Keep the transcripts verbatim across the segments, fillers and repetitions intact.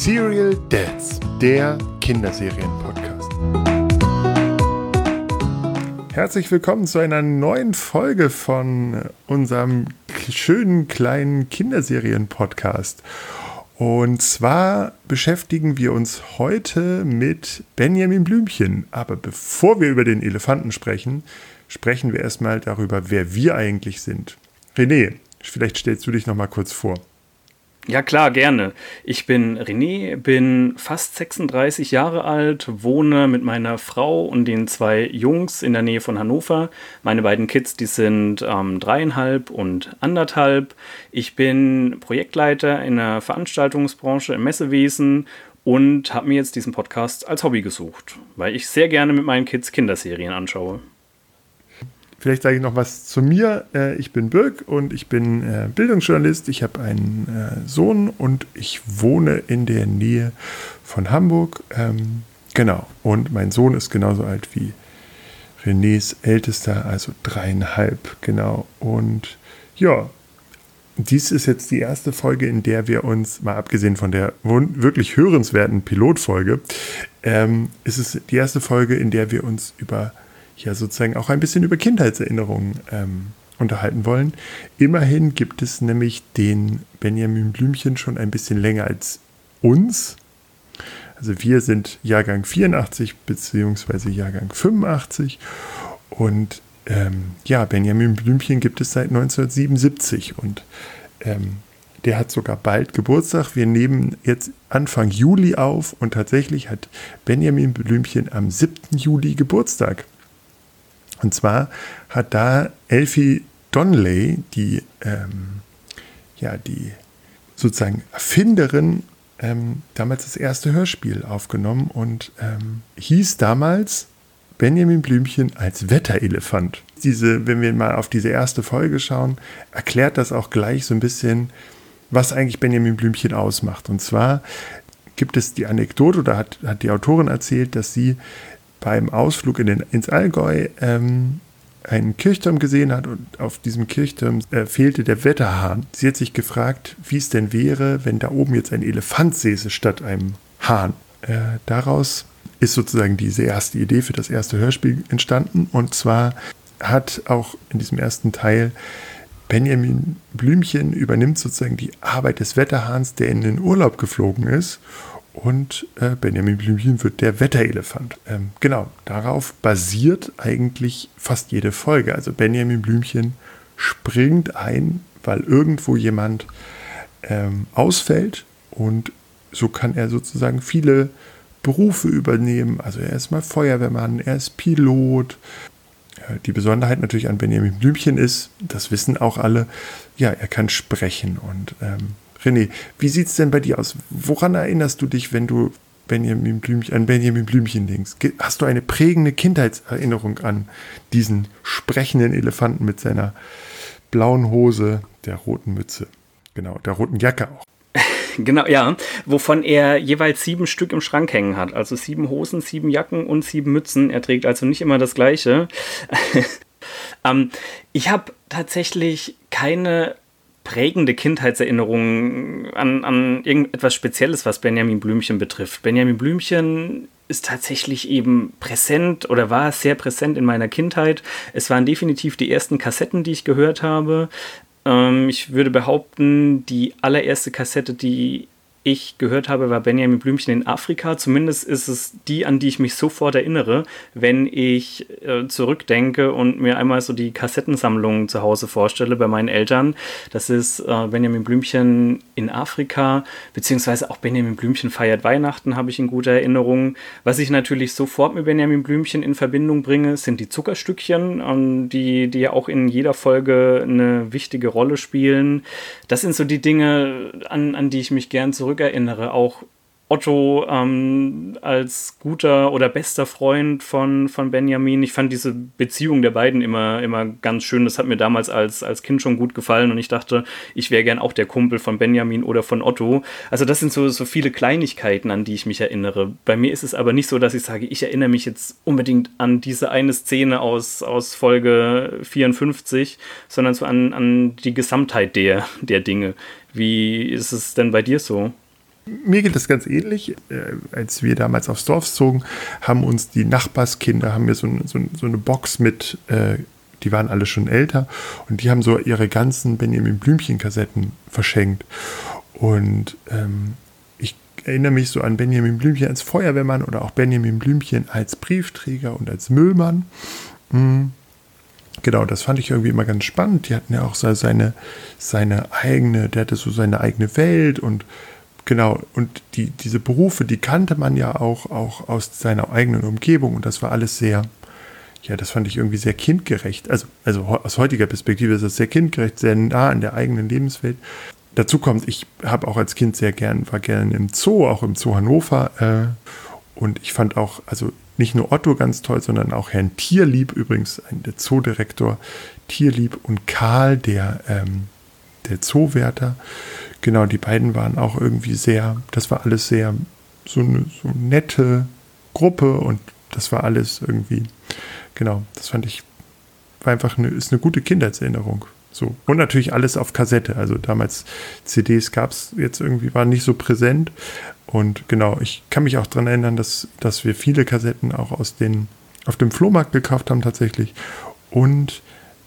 Serial Dads, der Kinderserien-Podcast. Herzlich willkommen zu einer neuen Folge von unserem schönen kleinen Kinderserien-Podcast. Und zwar beschäftigen wir uns heute mit Benjamin Blümchen. Aber bevor wir über den Elefanten sprechen, sprechen wir erstmal darüber, wer wir eigentlich sind. René, vielleicht stellst du dich noch mal kurz vor. Ja klar, gerne. Ich bin René, bin fast sechsunddreißig Jahre alt, wohne mit meiner Frau und den zwei Jungs in der Nähe von Hannover. Meine beiden Kids, die sind ähm, dreieinhalb und anderthalb. Ich bin Projektleiter in der Veranstaltungsbranche im Messewesen und habe mir jetzt diesen Podcast als Hobby gesucht, weil ich sehr gerne mit meinen Kids Kinderserien anschaue. Vielleicht sage ich noch was zu mir. Ich bin Birk und ich bin Bildungsjournalist. Ich habe einen Sohn und ich wohne in der Nähe von Hamburg. Genau. Und mein Sohn ist genauso alt wie Renés Ältester, also dreieinhalb. Genau. Und ja, dies ist jetzt die erste Folge, in der wir uns, mal abgesehen von der wirklich hörenswerten Pilotfolge, ähm, ist es die erste Folge, in der wir uns über ja sozusagen auch ein bisschen über Kindheitserinnerungen ähm, unterhalten wollen. Immerhin gibt es nämlich den Benjamin Blümchen schon ein bisschen länger als uns. Also wir sind Jahrgang vierundachtzig bzw. Jahrgang fünfundachtzig und ähm, ja, Benjamin Blümchen gibt es seit neunzehnhundertsiebenundsiebzig und ähm, der hat sogar bald Geburtstag. Wir nehmen jetzt Anfang Juli auf und tatsächlich hat Benjamin Blümchen am siebten Juli Geburtstag. Und zwar hat da Elfie Donnelly, die, ähm, ja, die sozusagen Erfinderin, ähm, damals das erste Hörspiel aufgenommen und ähm, hieß damals Benjamin Blümchen als Wetterelefant. Diese, wenn wir mal auf diese erste Folge schauen, erklärt das auch gleich so ein bisschen, was eigentlich Benjamin Blümchen ausmacht. Und zwar gibt es die Anekdote, oder hat, hat die Autorin erzählt, dass sie beim Ausflug in den, ins Allgäu ähm, einen Kirchturm gesehen hat und auf diesem Kirchturm äh, fehlte der Wetterhahn. Sie hat sich gefragt, wie es denn wäre, wenn da oben jetzt ein Elefant säße statt einem Hahn. Äh, daraus ist sozusagen diese erste Idee für das erste Hörspiel entstanden. Und zwar hat auch in diesem ersten Teil Benjamin Blümchen übernimmt sozusagen die Arbeit des Wetterhahns, der in den Urlaub geflogen ist. Und äh, Benjamin Blümchen wird der Wetterelefant. Ähm, genau, darauf basiert eigentlich fast jede Folge. Also Benjamin Blümchen springt ein, weil irgendwo jemand ähm, ausfällt. Und so kann er sozusagen viele Berufe übernehmen. Also er ist mal Feuerwehrmann, er ist Pilot. Äh, die Besonderheit natürlich an Benjamin Blümchen ist, das wissen auch alle, ja, er kann sprechen und ähm, René, wie sieht es denn bei dir aus? Woran erinnerst du dich, wenn du Benjamin Blümchen, an Benjamin Blümchen denkst? Hast du eine prägende Kindheitserinnerung an diesen sprechenden Elefanten mit seiner blauen Hose, der roten Mütze, genau, der roten Jacke auch? Genau, ja, wovon er jeweils sieben Stück im Schrank hängen hat. Also sieben Hosen, sieben Jacken und sieben Mützen. Er trägt also nicht immer das Gleiche. ähm, ich habe tatsächlich keine prägende Kindheitserinnerungen an, an irgendetwas Spezielles, was Benjamin Blümchen betrifft. Benjamin Blümchen ist tatsächlich eben präsent oder war sehr präsent in meiner Kindheit. Es waren definitiv die ersten Kassetten, die ich gehört habe. Ähm, ich würde behaupten, die allererste Kassette, die ich gehört habe, war Benjamin Blümchen in Afrika. Zumindest ist es die, an die ich mich sofort erinnere, wenn ich äh, zurückdenke und mir einmal so die Kassettensammlung zu Hause vorstelle bei meinen Eltern. Das ist äh, Benjamin Blümchen in Afrika, beziehungsweise auch Benjamin Blümchen feiert Weihnachten, habe ich in guter Erinnerung. Was ich natürlich sofort mit Benjamin Blümchen in Verbindung bringe, sind die Zuckerstückchen, ähm, die, die ja auch in jeder Folge eine wichtige Rolle spielen. Das sind so die Dinge, an, an die ich mich gern zurück erinnere. Auch Otto ähm, als guter oder bester Freund von, von Benjamin. Ich fand diese Beziehung der beiden immer, immer ganz schön. Das hat mir damals als, als Kind schon gut gefallen und ich dachte, ich wäre gern auch der Kumpel von Benjamin oder von Otto. Also das sind so, so viele Kleinigkeiten, an die ich mich erinnere. Bei mir ist es aber nicht so, dass ich sage, ich erinnere mich jetzt unbedingt an diese eine Szene aus, aus Folge vierundfünfzig, sondern so an, an die Gesamtheit der, der Dinge. Wie ist es denn bei dir so? Mir geht das ganz ähnlich. Äh, als wir damals aufs Dorf zogen, haben uns die Nachbarskinder, haben mir so, so, so eine Box mit, äh, die waren alle schon älter, und die haben so ihre ganzen Benjamin Blümchen-Kassetten verschenkt. Und ähm, ich erinnere mich so an Benjamin Blümchen als Feuerwehrmann oder auch Benjamin Blümchen als Briefträger und als Müllmann. Mhm. Genau, das fand ich irgendwie immer ganz spannend. Die hatten ja auch so seine, seine eigene, der hatte so seine eigene Welt, und genau, und die, diese Berufe, die kannte man ja auch, auch aus seiner eigenen Umgebung, und das war alles sehr, ja, das fand ich irgendwie sehr kindgerecht. Also, also aus heutiger Perspektive ist das sehr kindgerecht, sehr nah an der eigenen Lebenswelt. Dazu kommt, ich habe auch als Kind sehr gern, war gern im Zoo, auch im Zoo Hannover, äh, und ich fand auch, also nicht nur Otto ganz toll, sondern auch Herrn Tierlieb, übrigens der Zoodirektor Tierlieb, und Karl, der, ähm, der Zoowärter. Genau, die beiden waren auch irgendwie sehr, das war alles sehr so eine so nette Gruppe, und das war alles irgendwie, genau, das fand ich, war einfach eine, ist eine gute Kindheitserinnerung. So. Und natürlich alles auf Kassette, also damals C Ds gab es jetzt irgendwie, waren nicht so präsent, und genau, ich kann mich auch daran erinnern, dass, dass wir viele Kassetten auch aus den, auf dem Flohmarkt gekauft haben tatsächlich, und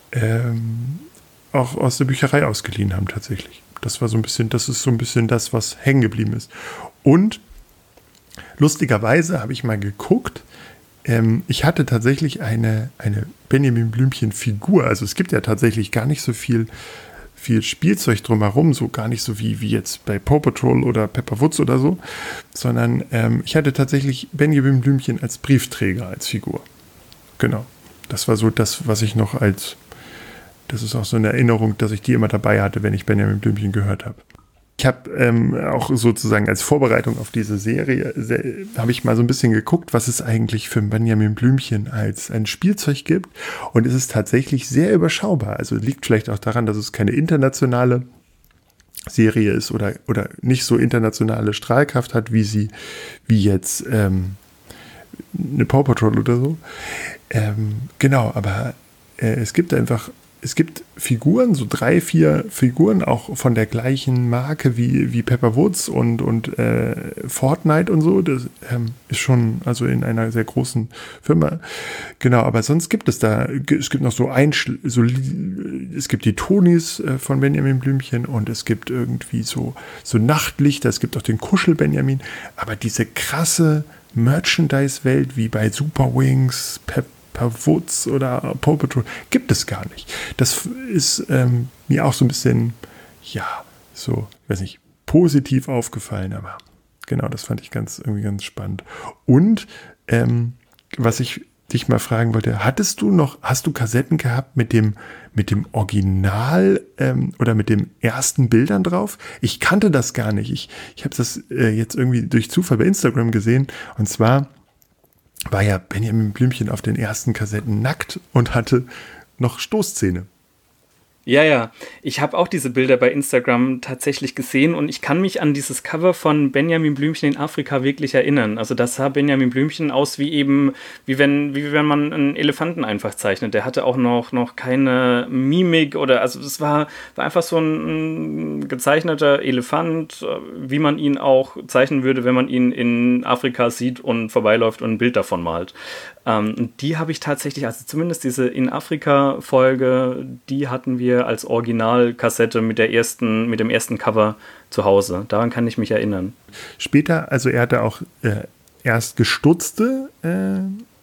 ähm, auch aus der Bücherei ausgeliehen haben tatsächlich. Das war so ein bisschen, das ist so ein bisschen das, was hängen geblieben ist. Und lustigerweise habe ich mal geguckt, ähm, ich hatte tatsächlich eine, eine Benjamin Blümchen-Figur. Also es gibt ja tatsächlich gar nicht so viel, viel Spielzeug drumherum, so gar nicht so wie, wie jetzt bei Paw Patrol oder Pepper Woods oder so, sondern ähm, ich hatte tatsächlich Benjamin Blümchen als Briefträger, als Figur. Genau. Das war so das, was ich noch als, das ist auch so eine Erinnerung, dass ich die immer dabei hatte, wenn ich Benjamin Blümchen gehört habe. Ich habe ähm, auch sozusagen als Vorbereitung auf diese Serie, se- habe ich mal so ein bisschen geguckt, was es eigentlich für Benjamin Blümchen als ein Spielzeug gibt. Und es ist tatsächlich sehr überschaubar. Also liegt vielleicht auch daran, dass es keine internationale Serie ist oder, oder nicht so internationale Strahlkraft hat, wie sie, wie jetzt ähm, eine Paw Patrol oder so. Ähm, genau, aber äh, es gibt einfach Es gibt Figuren, so drei, vier Figuren, auch von der gleichen Marke wie, wie Pepper Woods und, und äh, Fortnite und so. Das ähm, ist schon also in einer sehr großen Firma. Genau, aber sonst gibt es da, es gibt noch so ein, so, es gibt die Tonis äh, von Benjamin Blümchen, und es gibt irgendwie so, so Nachtlichter, es gibt auch den Kuschel-Benjamin. Aber diese krasse Merchandise-Welt wie bei Super Wings, Pepper Woods oder Paw Patrol gibt es gar nicht. Das ist ähm, mir auch so ein bisschen, ja, so, ich weiß nicht, positiv aufgefallen, aber genau, das fand ich ganz, irgendwie ganz spannend. Und ähm, was ich dich mal fragen wollte, hattest du noch, hast du Kassetten gehabt mit dem, mit dem Original ähm, oder mit den ersten Bildern drauf? Ich kannte das gar nicht. Ich, ich habe das äh, jetzt irgendwie durch Zufall bei Instagram gesehen, und zwar war ja Benjamin Blümchen auf den ersten Kassetten nackt und hatte noch Stoßzähne. Ja, ja. Ich habe auch diese Bilder bei Instagram tatsächlich gesehen, und ich kann mich an dieses Cover von Benjamin Blümchen in Afrika wirklich erinnern. Also das sah Benjamin Blümchen aus wie eben, wie wenn, wie wenn man einen Elefanten einfach zeichnet. Der hatte auch noch, noch keine Mimik oder, also es war, war einfach so ein, ein gezeichneter Elefant, wie man ihn auch zeichnen würde, wenn man ihn in Afrika sieht und vorbeiläuft und ein Bild davon malt. Ähm, und die habe ich tatsächlich, also zumindest diese in Afrika-Folge, die hatten wir als Originalkassette mit der ersten, mit dem ersten Cover zu Hause. Daran kann ich mich erinnern. Später, also er hatte auch äh, erst gestutzte äh,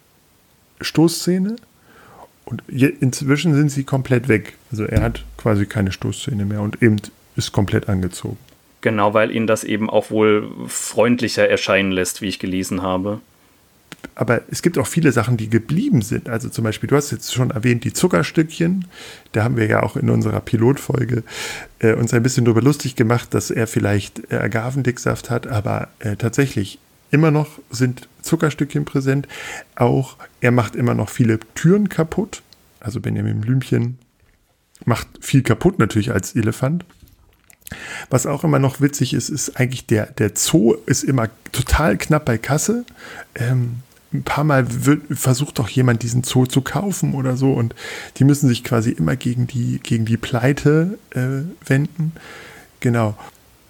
Stoßzähne, und je, inzwischen sind sie komplett weg. Also er hat quasi keine Stoßzähne mehr und eben ist komplett angezogen. Genau, weil ihn das eben auch wohl freundlicher erscheinen lässt, wie ich gelesen habe. Aber es gibt auch viele Sachen, die geblieben sind. Also zum Beispiel, du hast jetzt schon erwähnt, die Zuckerstückchen. Da haben wir ja auch in unserer Pilotfolge äh, uns ein bisschen darüber lustig gemacht, dass er vielleicht äh, Agavendicksaft hat. Aber äh, tatsächlich, immer noch sind Zuckerstückchen präsent. Auch er macht immer noch viele Türen kaputt. Also Benjamin Blümchen macht viel kaputt natürlich als Elefant. Was auch immer noch witzig ist, ist eigentlich der, der Zoo ist immer total knapp bei Kasse. Ähm, ein paar Mal wird, versucht doch jemand diesen Zoo zu kaufen oder so, und die müssen sich quasi immer gegen die, gegen die Pleite äh, wenden. Genau.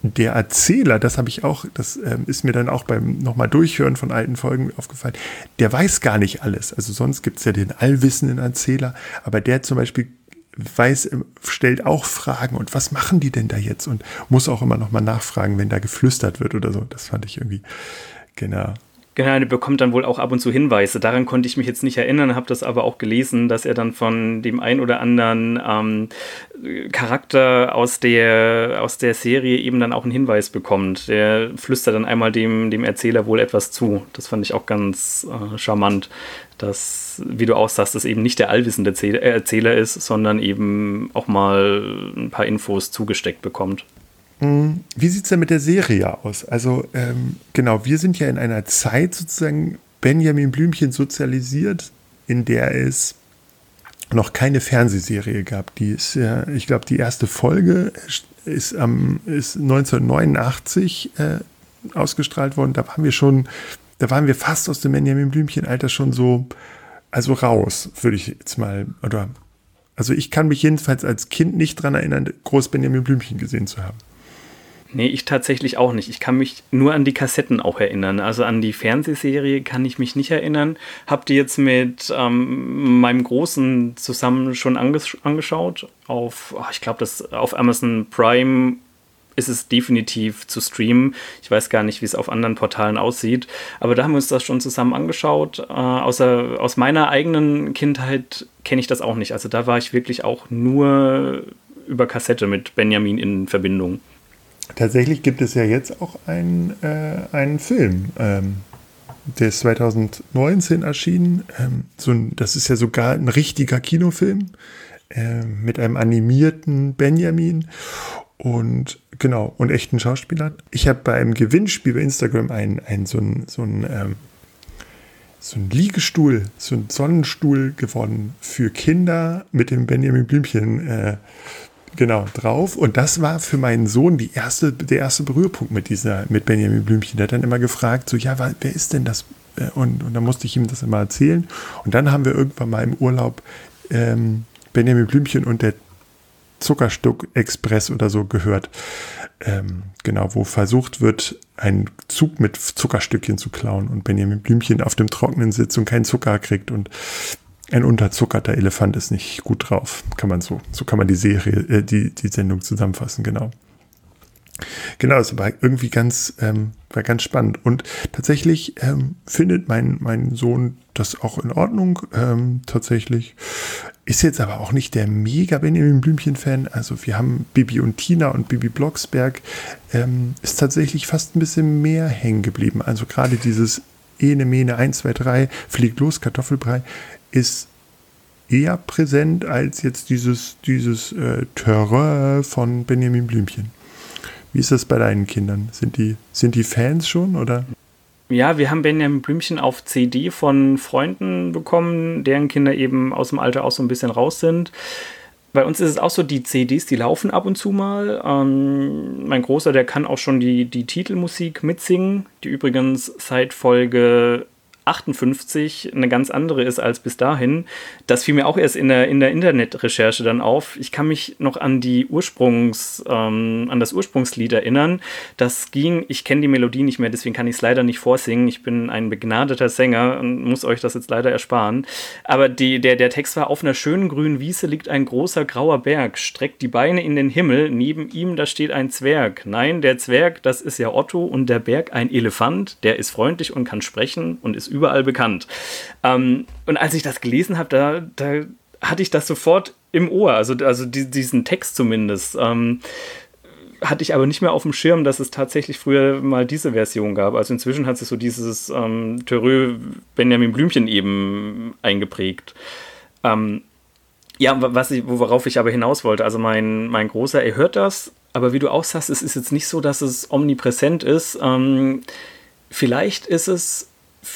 der Erzähler, das habe ich auch, das ähm, ist mir dann auch beim nochmal Durchhören von alten Folgen aufgefallen, der weiß gar nicht alles. Also sonst gibt es ja den allwissenden Erzähler, aber der zum Beispiel weiß, stellt auch Fragen und was machen die denn da jetzt? Und muss auch immer nochmal nachfragen, wenn da geflüstert wird oder so. Das fand ich irgendwie, genau. Genau, er bekommt dann wohl auch ab und zu Hinweise. Daran konnte ich mich jetzt nicht erinnern, habe das aber auch gelesen, dass er dann von dem ein oder anderen ähm, Charakter aus der, aus der Serie eben dann auch einen Hinweis bekommt. Der flüstert dann einmal dem, dem Erzähler wohl etwas zu. Das fand ich auch ganz äh, charmant, dass, wie du auch sagst, dass eben nicht der allwissende Erzähler ist, sondern eben auch mal ein paar Infos zugesteckt bekommt. Wie sieht es denn mit der Serie aus? Also ähm, genau, wir sind ja in einer Zeit sozusagen Benjamin Blümchen sozialisiert, in der es noch keine Fernsehserie gab. Die ist ja, ich glaube, die erste Folge ist, ähm, ist neunzehnhundertneunundachtzig äh, ausgestrahlt worden. Da waren wir schon, da waren wir fast aus dem Benjamin Blümchen-Alter schon so, also raus, würde ich jetzt mal, oder also ich kann mich jedenfalls als Kind nicht daran erinnern, groß Benjamin Blümchen gesehen zu haben. Nee, ich tatsächlich auch nicht. Ich kann mich nur an die Kassetten auch erinnern. Also an die Fernsehserie kann ich mich nicht erinnern. Hab die jetzt mit ähm, meinem Großen zusammen schon anges- angeschaut. Auf, oh, ich glaube, das auf Amazon Prime ist es definitiv zu streamen. Ich weiß gar nicht, wie es auf anderen Portalen aussieht. Aber da haben wir uns das schon zusammen angeschaut. Äh, außer, aus meiner eigenen Kindheit kenne ich das auch nicht. Also da war ich wirklich auch nur über Kassette mit Benjamin in Verbindung. Tatsächlich gibt es ja jetzt auch einen, äh, einen Film, ähm, der ist zwanzig neunzehn erschienen. Ähm, so ein, das ist ja sogar ein richtiger Kinofilm äh, mit einem animierten Benjamin und genau und echten Schauspielern. Ich habe bei einem Gewinnspiel bei Instagram einen, einen so einen so einen, ähm, so einen Liegestuhl, so einen Sonnenstuhl gewonnen für Kinder mit dem Benjamin Blümchen äh, Genau, drauf. Und das war für meinen Sohn die erste, der erste Berührpunkt mit dieser, mit Benjamin Blümchen. Der hat dann immer gefragt, so, ja, wer ist denn das? Und, und dann musste ich ihm das immer erzählen. Und dann haben wir irgendwann mal im Urlaub ähm, Benjamin Blümchen und der Zuckerstück-Express oder so gehört. Ähm, genau, wo versucht wird, einen Zug mit Zuckerstückchen zu klauen und Benjamin Blümchen auf dem Trockenen sitzt und keinen Zucker kriegt und ein unterzuckerter Elefant ist nicht gut drauf. Kann man so, so kann man die Serie, äh, die, die Sendung zusammenfassen, genau. Genau, es war irgendwie ganz, ähm, war ganz spannend. Und tatsächlich ähm, findet mein, mein Sohn das auch in Ordnung. Ähm, tatsächlich ist jetzt aber auch nicht der mega Benjamin Blümchen-Fan. Also wir haben Bibi und Tina und Bibi Blocksberg. Ähm, ist tatsächlich fast ein bisschen mehr hängen geblieben. Also gerade dieses Ene, Mene, eins, zwei, drei, fliegt los, Kartoffelbrei, ist eher präsent als jetzt dieses, dieses äh, Terrain von Benjamin Blümchen. Wie ist das bei deinen Kindern? Sind die, sind die Fans schon, oder? Ja, wir haben Benjamin Blümchen auf C D von Freunden bekommen, deren Kinder eben aus dem Alter auch so ein bisschen raus sind. Bei uns ist es auch so, die C Ds, die laufen ab und zu mal. Ähm, mein Großer, der kann auch schon die, die Titelmusik mitsingen, die übrigens seit Folge achtundfünfzig eine ganz andere ist als bis dahin. Das fiel mir auch erst in der, in der Internetrecherche dann auf. Ich kann mich noch an die Ursprungs, ähm, an das Ursprungslied erinnern. Das ging, ich kenne die Melodie nicht mehr, deswegen kann ich es leider nicht vorsingen. Ich bin ein begnadeter Sänger und muss euch das jetzt leider ersparen. Aber die, der, der Text war: Auf einer schönen grünen Wiese liegt ein großer grauer Berg, streckt die Beine in den Himmel, neben ihm da steht ein Zwerg. Nein, der Zwerg, das ist ja Otto, und der Berg ein Elefant, der ist freundlich und kann sprechen und ist überall bekannt. Ähm, und als ich das gelesen habe, da, da hatte ich das sofort im Ohr, also, also die, diesen Text zumindest. Ähm, hatte ich aber nicht mehr auf dem Schirm, dass es tatsächlich früher mal diese Version gab. Also inzwischen hat sich so dieses ähm, Terreux Benjamin Blümchen eben eingeprägt. Ähm, ja, was ich, worauf ich aber hinaus wollte, also mein, mein Großer, er hört das, aber wie du auch sagst, es ist jetzt nicht so, dass es omnipräsent ist. Ähm, vielleicht ist es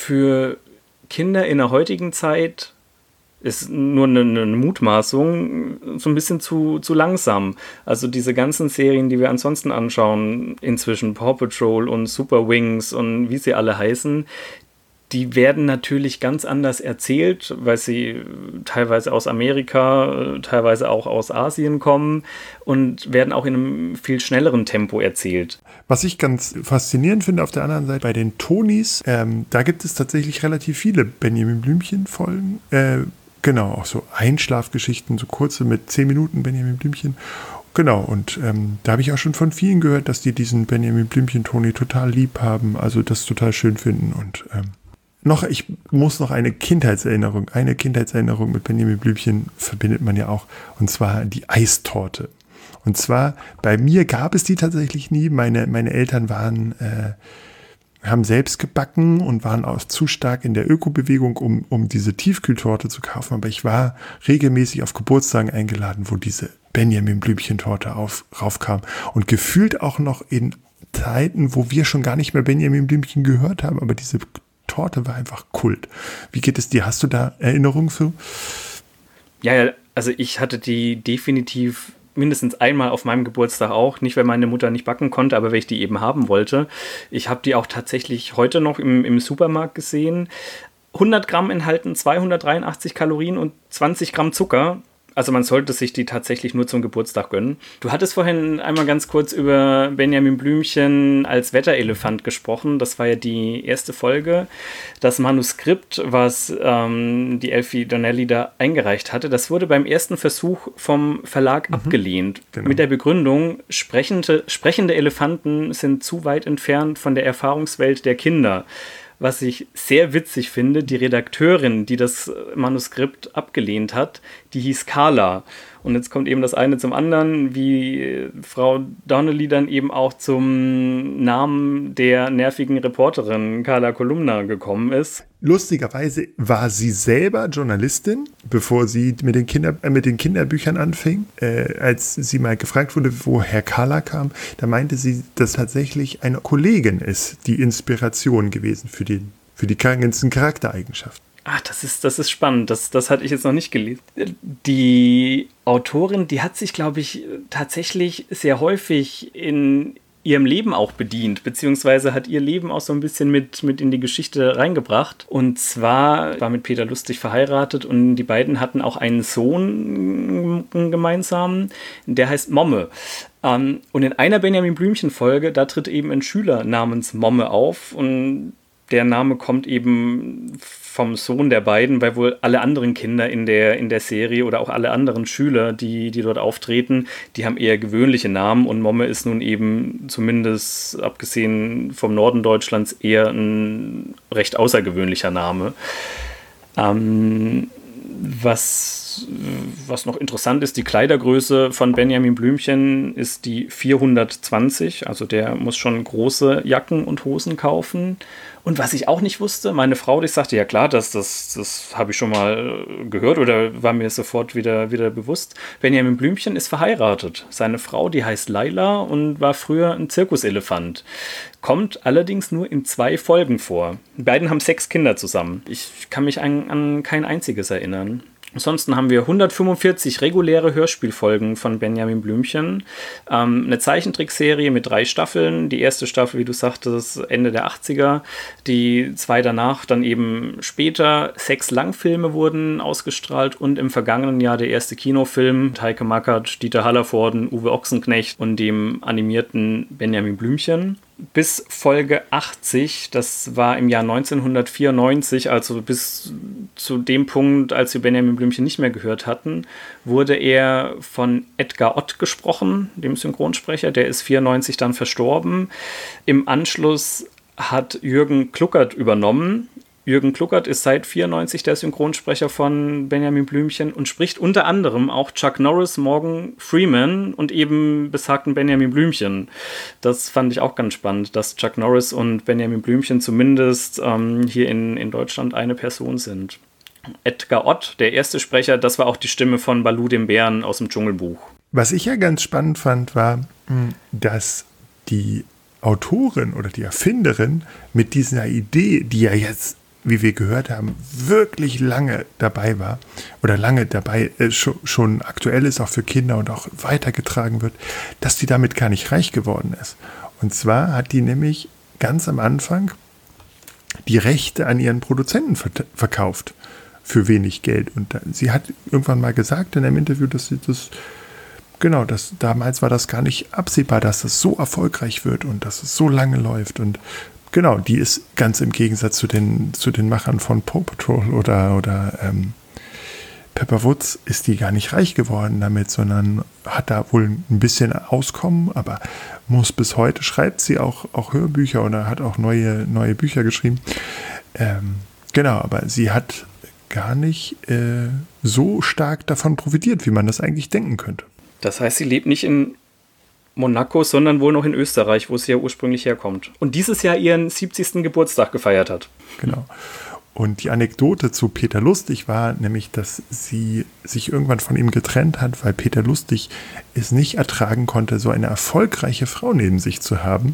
für Kinder in der heutigen Zeit, ist nur eine, eine Mutmaßung, so ein bisschen zu, zu langsam. Also diese ganzen Serien, die wir ansonsten anschauen, inzwischen Paw Patrol und Super Wings und wie sie alle heißen, die werden natürlich ganz anders erzählt, weil sie teilweise aus Amerika, teilweise auch aus Asien kommen und werden auch in einem viel schnelleren Tempo erzählt. Was ich ganz faszinierend finde auf der anderen Seite, bei den Tonys, ähm, da gibt es tatsächlich relativ viele Benjamin Blümchen-Folgen. Äh, genau, auch so Einschlafgeschichten, so kurze mit zehn Minuten Benjamin Blümchen. Genau, und ähm, da habe ich auch schon von vielen gehört, dass die diesen Benjamin Blümchen-Toni total lieb haben, also das total schön finden. Und ähm, noch, ich muss noch eine Kindheitserinnerung, eine Kindheitserinnerung mit Benjamin Blümchen verbindet man ja auch, und zwar die Eistorte. Und zwar, bei mir gab es die tatsächlich nie. Meine, meine Eltern waren, äh, haben selbst gebacken und waren auch zu stark in der Ökobewegung, um, um diese Tiefkühltorte zu kaufen. Aber ich war regelmäßig auf Geburtstagen eingeladen, wo diese Benjamin Blümchen-Torte auf, raufkam. Und gefühlt auch noch in Zeiten, wo wir schon gar nicht mehr Benjamin Blümchen gehört haben. Aber diese Torte war einfach Kult. Wie geht es dir? Hast du da Erinnerungen zu? Ja, ja, also ich hatte die definitiv mindestens einmal auf meinem Geburtstag auch. Nicht, weil meine Mutter nicht backen konnte, aber weil ich die eben haben wollte. Ich habe die auch tatsächlich heute noch im, im Supermarkt gesehen. hundert Gramm enthalten zweihundertdreiundachtzig Kalorien und zwanzig Gramm Zucker. Also man sollte sich die tatsächlich nur zum Geburtstag gönnen. Du hattest vorhin einmal ganz kurz über Benjamin Blümchen als Wetterelefant gesprochen. Das war ja die erste Folge. Das Manuskript, was ähm, die Elfie Donnelly da eingereicht hatte, das wurde beim ersten Versuch vom Verlag mhm, abgelehnt. Genau. Mit der Begründung, sprechende, sprechende Elefanten sind zu weit entfernt von der Erfahrungswelt der Kinder. Was ich sehr witzig finde, die Redakteurin, die das Manuskript abgelehnt hat, die hieß Carla. Und jetzt kommt eben das eine zum anderen, wie Frau Donnelly dann eben auch zum Namen der nervigen Reporterin Carla Kolumna gekommen ist. Lustigerweise war sie selber Journalistin, bevor sie mit den, Kinder, äh, mit den Kinderbüchern anfing. Äh, als sie mal gefragt wurde, woher Carla kam, da meinte sie, dass tatsächlich eine Kollegin ist, die Inspiration gewesen für die, für die ganzen Charaktereigenschaften. Ach, das ist, das ist spannend. Das, das hatte ich jetzt noch nicht gelesen. Die Autorin, die hat sich, glaube ich, tatsächlich sehr häufig in ihrem Leben auch bedient, beziehungsweise hat ihr Leben auch so ein bisschen mit, mit in die Geschichte reingebracht. Und zwar war mit Peter Lustig verheiratet und die beiden hatten auch einen Sohn gemeinsam, der heißt Momme. Und in einer Benjamin Blümchen-Folge, da tritt eben ein Schüler namens Momme auf und der Name kommt eben vom Sohn der beiden, weil wohl alle anderen Kinder in der, in der Serie oder auch alle anderen Schüler, die, die dort auftreten, die haben eher gewöhnliche Namen und Momme ist nun eben, zumindest abgesehen vom Norden Deutschlands, eher ein recht außergewöhnlicher Name. Ähm, was, was noch interessant ist, die Kleidergröße von Benjamin Blümchen ist die vierhundertzwanzig, also der muss schon große Jacken und Hosen kaufen. Und was ich auch nicht wusste, meine Frau, die sagte, ja klar, das, das, das habe ich schon mal gehört oder war mir sofort wieder, wieder bewusst. Benjamin Blümchen ist verheiratet. Seine Frau, die heißt Laila und war früher ein Zirkuselefant. Kommt allerdings nur in zwei Folgen vor. Die beiden haben sechs Kinder zusammen. Ich kann mich an, an kein einziges erinnern. Ansonsten haben wir hundertfünfundvierzig reguläre Hörspielfolgen von Benjamin Blümchen. Ähm, eine Zeichentrickserie mit drei Staffeln. Die erste Staffel, wie du sagtest, Ende der achtziger. Die zwei danach dann eben später. Sechs Langfilme wurden ausgestrahlt und im vergangenen Jahr der erste Kinofilm mit Heike Makatsch, Dieter Hallervorden, Uwe Ochsenknecht und dem animierten Benjamin Blümchen. Bis Folge achtzig, das war im Jahr neunzehnhundertvierundneunzig, also bis zu dem Punkt, als wir Benjamin Blümchen nicht mehr gehört hatten, wurde er von Edgar Ott gesprochen, dem Synchronsprecher. Der ist vierundneunzig dann verstorben. Im Anschluss hat Jürgen Kluckert übernommen. Jürgen Kluckert ist seit vierundneunzig der Synchronsprecher von Benjamin Blümchen und spricht unter anderem auch Chuck Norris, Morgan Freeman und eben besagten Benjamin Blümchen. Das fand ich auch ganz spannend, dass Chuck Norris und Benjamin Blümchen zumindest ähm, hier in, in Deutschland eine Person sind. Edgar Ott, der erste Sprecher, das war auch die Stimme von Baloo dem Bären aus dem Dschungelbuch. Was ich ja ganz spannend fand, war, dass die Autorin oder die Erfinderin mit dieser Idee, die ja jetzt, wie wir gehört haben, wirklich lange dabei war oder lange dabei äh, schon, schon aktuell ist, auch für Kinder und auch weitergetragen wird, dass die damit gar nicht reich geworden ist. Und zwar hat die nämlich ganz am Anfang die Rechte an ihren Produzenten ver- verkauft für wenig Geld. Und da, sie hat irgendwann mal gesagt in einem Interview, dass sie das, genau, das, damals war das gar nicht absehbar, dass das so erfolgreich wird und dass es so lange läuft. Und genau, die ist ganz im Gegensatz zu den, zu den Machern von Paw Patrol oder, oder ähm, Pepper Woods, ist die gar nicht reich geworden damit, sondern hat da wohl ein bisschen Auskommen, aber muss bis heute, schreibt sie auch, auch Hörbücher oder hat auch neue, neue Bücher geschrieben. Ähm, genau, aber sie hat gar nicht äh, so stark davon profitiert, wie man das eigentlich denken könnte. Das heißt, sie lebt nicht in Monaco, sondern wohl noch in Österreich, wo sie ja ursprünglich herkommt. Und dieses Jahr ihren siebzigsten Geburtstag gefeiert hat. Genau. Und die Anekdote zu Peter Lustig war nämlich, dass sie sich irgendwann von ihm getrennt hat, weil Peter Lustig es nicht ertragen konnte, so eine erfolgreiche Frau neben sich zu haben.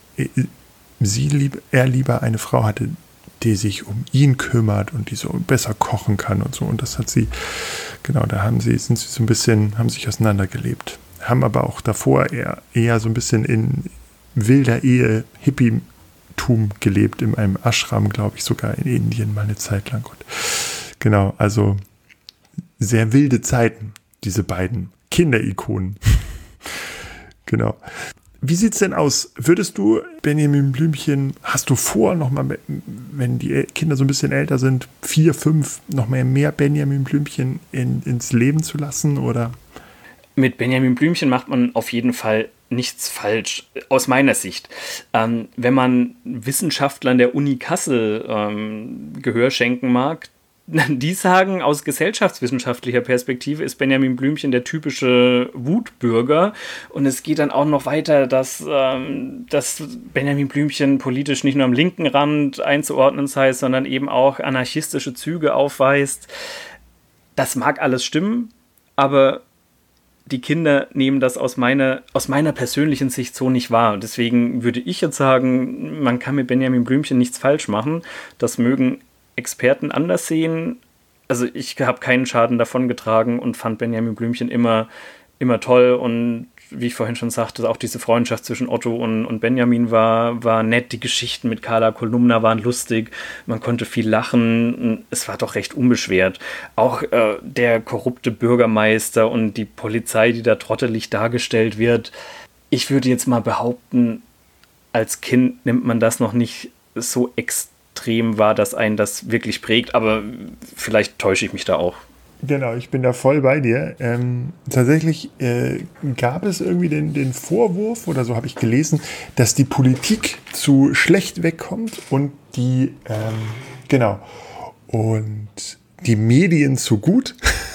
Sie lieb, er lieber eine Frau hatte, die sich um ihn kümmert und die so besser kochen kann und so. Und das hat sie, genau, da haben sie, sind sie so ein bisschen, haben sich auseinandergelebt. Haben aber auch davor eher, eher so ein bisschen in wilder Ehe, Hippie gelebt, in einem Ashram, glaube ich, sogar in Indien mal eine Zeit lang. Und genau, also sehr wilde Zeiten, diese beiden Kinderikonen. Genau. Wie sieht es denn aus? Würdest du, Benjamin Blümchen, hast du vor, nochmal, wenn die Kinder so ein bisschen älter sind, vier, fünf, noch mehr, mehr Benjamin Blümchen in, ins Leben zu lassen, oder? Mit Benjamin Blümchen macht man auf jeden Fall nichts falsch, aus meiner Sicht. Ähm, wenn man Wissenschaftlern der Uni Kassel ähm, Gehör schenken mag, die sagen, aus gesellschaftswissenschaftlicher Perspektive ist Benjamin Blümchen der typische Wutbürger. Und es geht dann auch noch weiter, dass, ähm, dass Benjamin Blümchen politisch nicht nur am linken Rand einzuordnen sei, sondern eben auch anarchistische Züge aufweist. Das mag alles stimmen, aber die Kinder nehmen das aus meiner, aus meiner persönlichen Sicht so nicht wahr. Deswegen würde ich jetzt sagen, man kann mit Benjamin Blümchen nichts falsch machen. Das mögen Experten anders sehen. Also ich habe keinen Schaden davon getragen und fand Benjamin Blümchen immer, immer toll. Und wie ich vorhin schon sagte, auch diese Freundschaft zwischen Otto und, und Benjamin war, war nett. Die Geschichten mit Carla Kolumna waren lustig. Man konnte viel lachen. Es war doch recht unbeschwert. Auch äh, der korrupte Bürgermeister und die Polizei, die da trottelig dargestellt wird. Ich würde jetzt mal behaupten, als Kind nimmt man das noch nicht so extrem wahr, dass einen das wirklich prägt. Aber vielleicht täusche ich mich da auch. Genau, ich bin da voll bei dir. Ähm, tatsächlich äh, gab es irgendwie den, den Vorwurf, oder so habe ich gelesen, dass die Politik zu schlecht wegkommt und die, ähm, genau, und die Medien zu gut.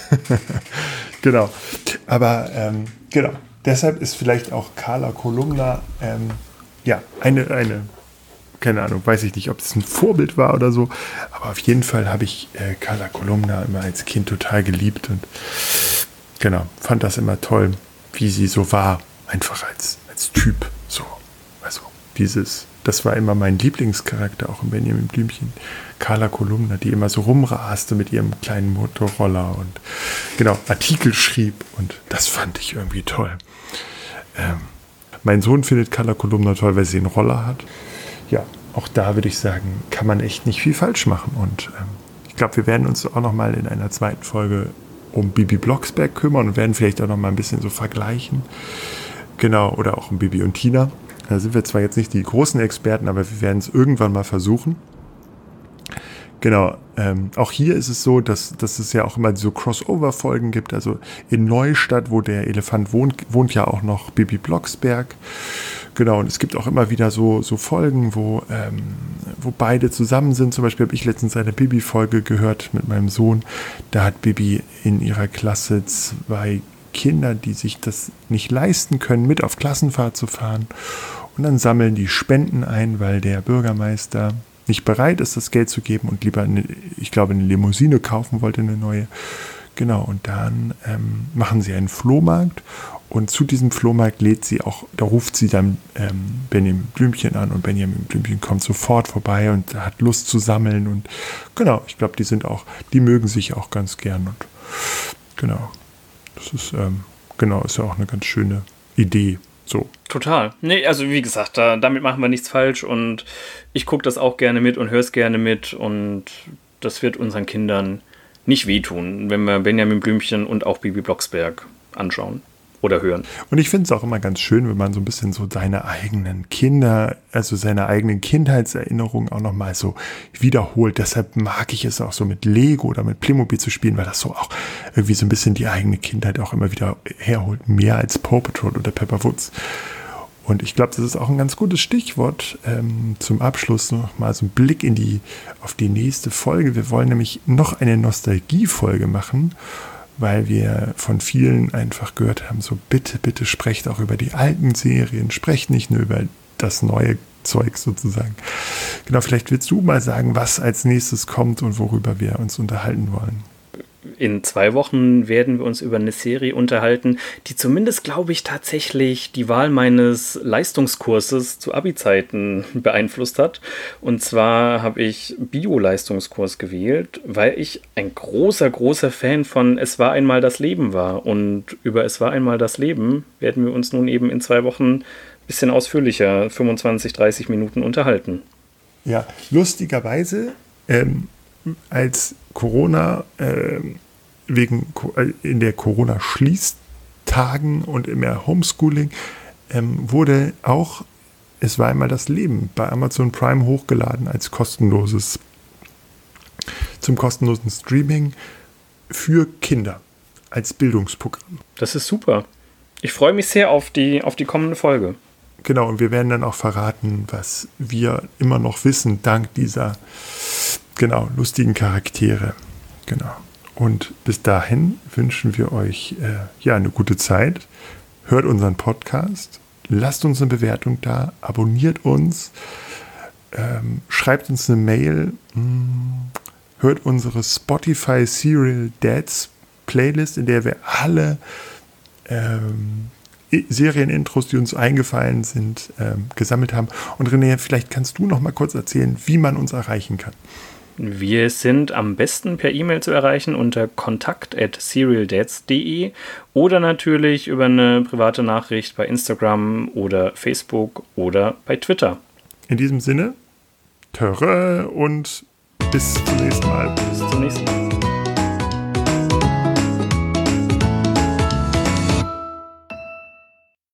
Genau, aber ähm, genau, deshalb ist vielleicht auch Carla Kolumna, ähm, ja, eine, eine keine Ahnung, weiß ich nicht, ob es ein Vorbild war oder so, aber auf jeden Fall habe ich äh, Carla Kolumna immer als Kind total geliebt und genau, fand das immer toll, wie sie so war, einfach als, als Typ, so, also dieses, das war immer mein Lieblingscharakter, auch in Benjamin Blümchen, Carla Kolumna, die immer so rumraste mit ihrem kleinen Motorroller und genau, Artikel schrieb und das fand ich irgendwie toll. Ähm, mein Sohn findet Carla Kolumna toll, weil sie einen Roller hat. Ja, auch da würde ich sagen, kann man echt nicht viel falsch machen. Und ähm, ich glaube, wir werden uns auch noch mal in einer zweiten Folge um Bibi Blocksberg kümmern und werden vielleicht auch noch mal ein bisschen so vergleichen. Genau, oder auch um Bibi und Tina. Da sind wir zwar jetzt nicht die großen Experten, aber wir werden es irgendwann mal versuchen. Genau, ähm, auch hier ist es so, dass, dass es ja auch immer so Crossover-Folgen gibt. Also in Neustadt, wo der Elefant wohnt, wohnt ja auch noch Bibi Blocksberg. Genau, und es gibt auch immer wieder so, so Folgen, wo, ähm, wo beide zusammen sind. Zum Beispiel habe ich letztens eine Bibi-Folge gehört mit meinem Sohn. Da hat Bibi in ihrer Klasse zwei Kinder, die sich das nicht leisten können, mit auf Klassenfahrt zu fahren. Und dann sammeln die Spenden ein, weil der Bürgermeister nicht bereit ist, das Geld zu geben und lieber, eine, ich glaube, eine Limousine kaufen wollte, eine neue. Genau, und dann ähm, machen sie einen Flohmarkt und zu diesem Flohmarkt lädt sie auch, da ruft sie dann ähm, Benjamin Blümchen an und Benjamin Blümchen kommt sofort vorbei und hat Lust zu sammeln und genau, ich glaube, die sind auch, die mögen sich auch ganz gern und genau, das ist, ähm, genau, ist ja auch eine ganz schöne Idee, So. Total. Nee, also wie gesagt, da, damit machen wir nichts falsch und ich gucke das auch gerne mit und höre es gerne mit und das wird unseren Kindern nicht wehtun, wenn wir Benjamin Blümchen und auch Bibi Blocksberg anschauen oder hören. Und ich finde es auch immer ganz schön, wenn man so ein bisschen so seine eigenen Kinder, also seine eigenen Kindheitserinnerungen auch nochmal so wiederholt. Deshalb mag ich es auch so mit Lego oder mit Playmobil zu spielen, weil das so auch irgendwie so ein bisschen die eigene Kindheit auch immer wieder herholt. Mehr als Paw Patrol oder Pepper Woods. Und ich glaube, das ist auch ein ganz gutes Stichwort ähm, zum Abschluss noch mal so ein Blick in die, auf die nächste Folge. Wir wollen nämlich noch eine Nostalgie-Folge machen, weil wir von vielen einfach gehört haben, so bitte, bitte sprecht auch über die alten Serien, sprecht nicht nur über das neue Zeug sozusagen. Genau, vielleicht willst du mal sagen, was als nächstes kommt und worüber wir uns unterhalten wollen. In zwei Wochen werden wir uns über eine Serie unterhalten, die zumindest, glaube ich, tatsächlich die Wahl meines Leistungskurses zu Abi-Zeiten beeinflusst hat. Und zwar habe ich Bio-Leistungskurs gewählt, weil ich ein großer, großer Fan von Es war einmal das Leben war. Und über Es war einmal das Leben werden wir uns nun eben in zwei Wochen ein bisschen ausführlicher, fünfundzwanzig, dreißig Minuten unterhalten. Ja, lustigerweise, ähm, als Corona äh, wegen in der Corona-Schließtagen und im Homeschooling ähm, wurde auch Es war einmal das Leben bei Amazon Prime hochgeladen als kostenloses zum kostenlosen Streaming für Kinder als Bildungsprogramm. Das ist super. Ich freue mich sehr auf die, auf die kommende Folge. Genau, und wir werden dann auch verraten, was wir immer noch wissen, dank dieser genau lustigen Charaktere. Genau. Und bis dahin wünschen wir euch äh, ja eine gute Zeit. Hört unseren Podcast, lasst uns eine Bewertung da, abonniert uns, ähm, schreibt uns eine Mail, mh, hört unsere Spotify Serial Dads Playlist, in der wir alle ähm, Serienintros, die uns eingefallen sind, ähm, gesammelt haben. Und René, vielleicht kannst du noch mal kurz erzählen, wie man uns erreichen kann. Wir sind am besten per E-Mail zu erreichen unter kontakt at serialdads punkt de oder natürlich über eine private Nachricht bei Instagram oder Facebook oder bei Twitter. In diesem Sinne, Töre und bis zum nächsten Mal. Bis zum nächsten Mal.